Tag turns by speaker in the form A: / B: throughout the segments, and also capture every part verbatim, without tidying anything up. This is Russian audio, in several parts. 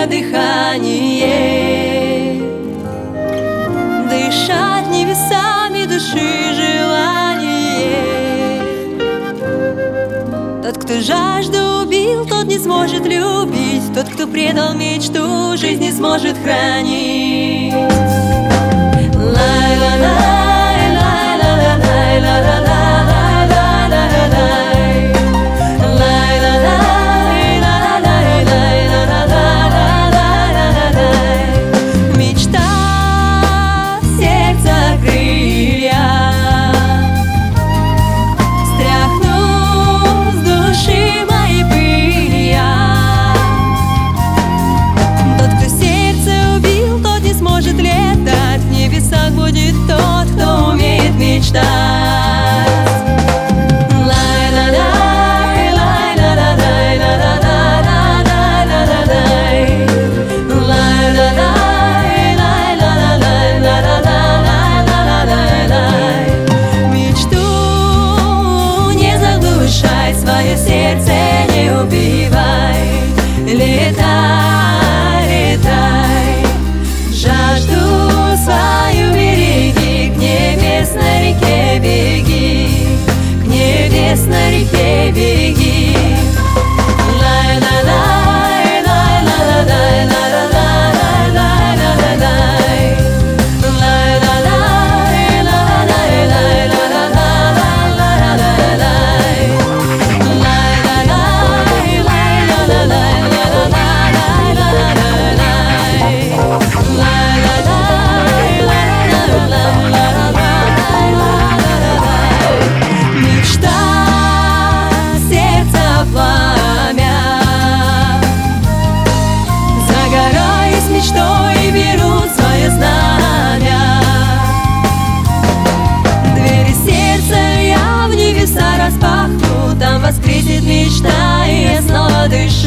A: на дыхание, дышать небесами души желание. Тот, кто жажду убил, тот не сможет любить. Тот, кто предал мечту, жизнь не сможет хранить. Будет тот, кто умеет мечтать. Мечту не заглушай, свое сердце не убивай. Летай, летай, жажду свою береги, к небесной реке беги, к небесной реке беги. Там воскреснет мечта, и я снова дышу.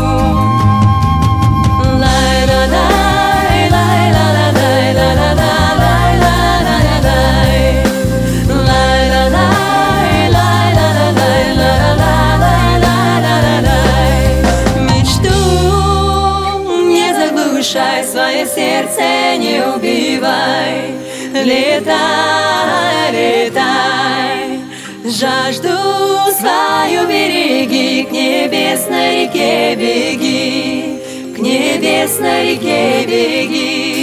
A: Мечту не заглушай, свое сердце не убивай. Летай, летай, жажду свою береги, к небесной реке беги, к небесной реке беги.